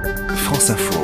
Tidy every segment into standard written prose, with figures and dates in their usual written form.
France Info.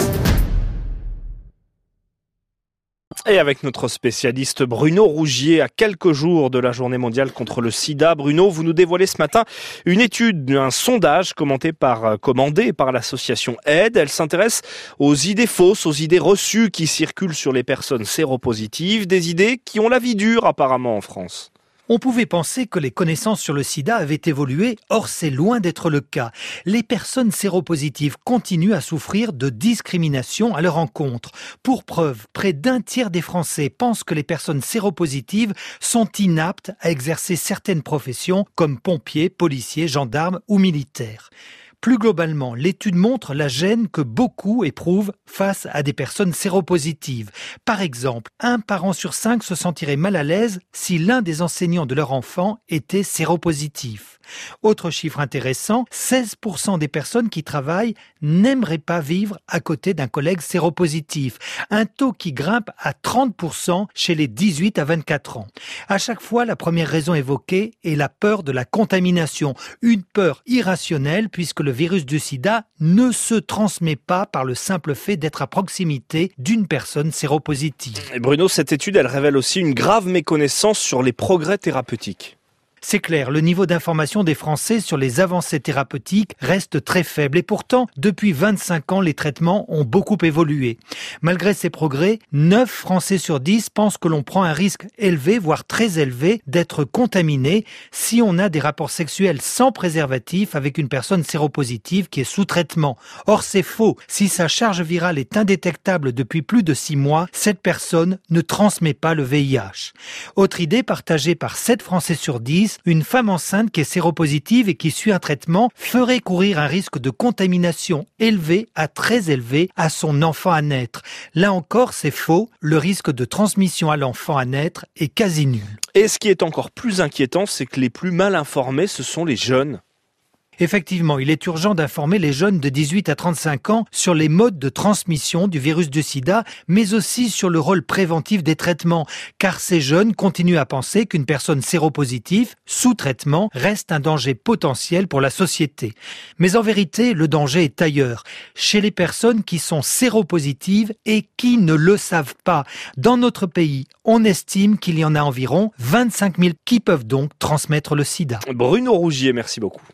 Et avec notre spécialiste Bruno Rougier, à quelques jours de la journée mondiale contre le sida. Bruno, vous nous dévoilez ce matin une étude, un sondage commandé par l'association Aide. Elle s'intéresse aux idées fausses, aux idées reçues qui circulent sur les personnes séropositives, des idées qui ont la vie dure apparemment en France. On pouvait penser que les connaissances sur le sida avaient évolué, or c'est loin d'être le cas. Les personnes séropositives continuent à souffrir de discrimination à leur encontre. Pour preuve, près d'un tiers des Français pensent que les personnes séropositives sont inaptes à exercer certaines professions comme pompiers, policiers, gendarmes ou militaires. Plus globalement, l'étude montre la gêne que beaucoup éprouvent face à des personnes séropositives. Par exemple, 1 parent sur 5 se sentirait mal à l'aise si l'un des enseignants de leur enfant était séropositif. Autre chiffre intéressant, 16% des personnes qui travaillent n'aimeraient pas vivre à côté d'un collègue séropositif. Un taux qui grimpe à 30% chez les 18 à 24 ans. À chaque fois, la première raison évoquée est la peur de la contamination. Une peur irrationnelle puisque le virus du sida ne se transmet pas par le simple fait d'être à proximité d'une personne séropositive. Et Bruno, cette étude, elle révèle aussi une grave méconnaissance sur les progrès thérapeutiques. C'est clair, le niveau d'information des Français sur les avancées thérapeutiques reste très faible et pourtant, depuis 25 ans, les traitements ont beaucoup évolué. Malgré ces progrès, 9 Français sur 10 pensent que l'on prend un risque élevé, voire très élevé, d'être contaminé si on a des rapports sexuels sans préservatif avec une personne séropositive qui est sous traitement. Or, c'est faux. Si sa charge virale est indétectable depuis plus de 6 mois, cette personne ne transmet pas le VIH. Autre idée partagée par 7 Français sur 10, une femme enceinte qui est séropositive et qui suit un traitement ferait courir un risque de contamination élevé à très élevé à son enfant à naître. Là encore, c'est faux. Le risque de transmission à l'enfant à naître est quasi nul. Et ce qui est encore plus inquiétant, c'est que les plus mal informés, ce sont les jeunes. Effectivement, il est urgent d'informer les jeunes de 18 à 35 ans sur les modes de transmission du virus du sida, mais aussi sur le rôle préventif des traitements, car ces jeunes continuent à penser qu'une personne séropositive, sous traitement, reste un danger potentiel pour la société. Mais en vérité, le danger est ailleurs, chez les personnes qui sont séropositives et qui ne le savent pas. Dans notre pays, on estime qu'il y en a environ 25 000 qui peuvent donc transmettre le sida. Bruno Rougier, merci beaucoup.